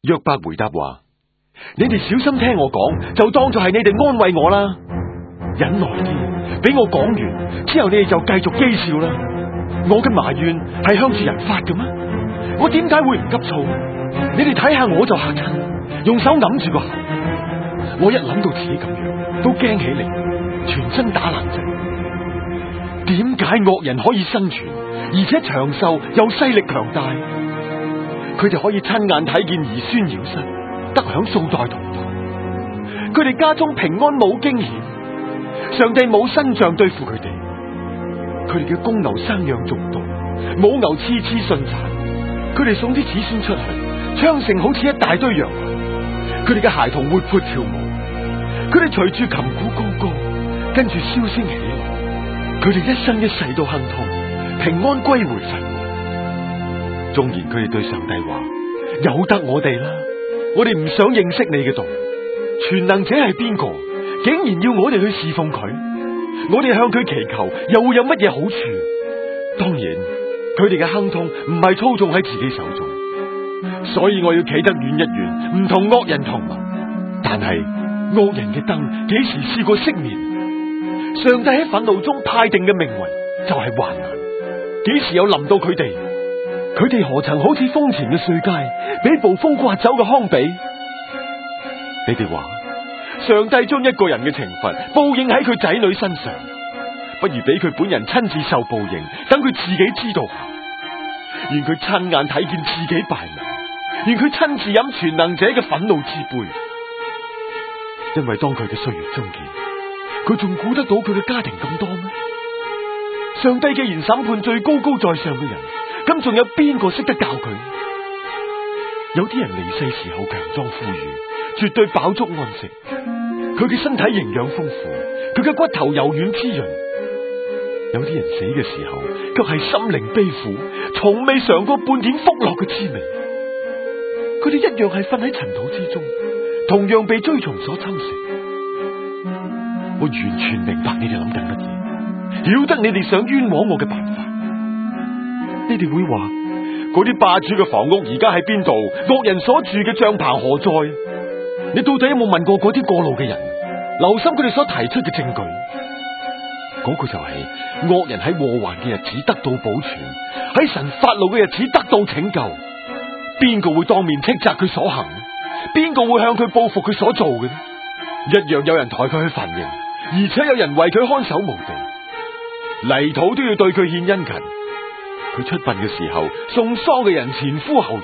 約伯回答話：你哋小心聽我講，就當作係你哋安慰我啦。忍耐啲，俾我講完之後，你哋就繼續譏笑啦。我嘅埋怨係向住人發嘅咩？我點解會唔急躁？你哋睇下我就嚇親，用手揞住個口。我一諗到自己咁樣，都驚起嚟，全身打冷震。點解惡人可以生存，而且長壽又勢力強大？佢哋可以親眼睇見兒孫繞膝，得享數代同堂。佢哋家中平安冇驚險，上帝冇新杖對付佢哋。佢哋嘅公牛生養眾多，母牛次次順產。佢哋送啲子孫出去，昌盛好似一大堆羊群。佢哋嘅孩童活潑跳舞，佢哋隨住琴鼓高歌，跟住簫聲起來。佢哋一生一世都亨通，平安歸回神。縱然佢哋對上帝話：由得我哋啦，我哋唔想認識你嘅道。全能者係邊個？竟然要我哋去侍奉佢？我哋向佢祈求，又會有乜嘢好處？當然，佢哋嘅亨通唔係操縱喺自己手中，所以我要企得遠一遠，唔同惡人同盟。但係惡人嘅燈幾時試過熄滅？上帝喺憤怒中派定嘅命運就係患難，幾時有臨到佢哋？佢哋何曾好似風前嘅碎秸，俾暴風刮走嘅糠秕？你哋話，上帝將一個人嘅懲罰報應喺佢仔女身上，不如俾佢本人親自受報應，等佢自己知道。願佢親眼睇見自己敗亡，願佢親自飲全能者嘅憤怒之杯。因為當佢嘅歲月終結，佢仲顧得到佢嘅家庭咁多咩？上帝既然審判最高高在上嘅人，咁仲有邊個識得教佢？有啲人離世時候強壯富裕，絕對飽足安息，佢嘅身體營養豐富，佢嘅骨頭柔軟滋潤。有啲人死嘅時候，卻係心靈悲苦，從未嘗過半點福樂嘅滋味。佢哋一樣係瞓喺塵土之中，同樣被蛆蟲所侵蝕。我完全明白你哋諗緊乜嘢，曉得你哋想冤枉我嘅辦法。你哋會話，嗰啲霸主嘅房屋而家喺邊度？惡人所住嘅帳棚何在？你到底有冇問過嗰啲過路嘅人，留心佢哋所提出嘅證據？嗰個就係惡人喺禍患嘅日子得到保存，喺神發怒嘅日子得到拯救。邊個會當面斥責佢所行？邊個會向佢報復佢所做嘅？一樣有人抬佢去墳塋，而且有人為佢看守墓地，泥土都要對佢獻殷勤。佢出殯嘅時候，送喪嘅人前呼後擁。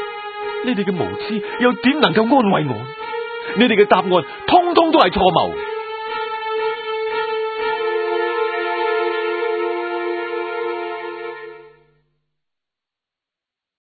你哋嘅無知又點能夠安慰我？你哋嘅答案通通都係錯謬。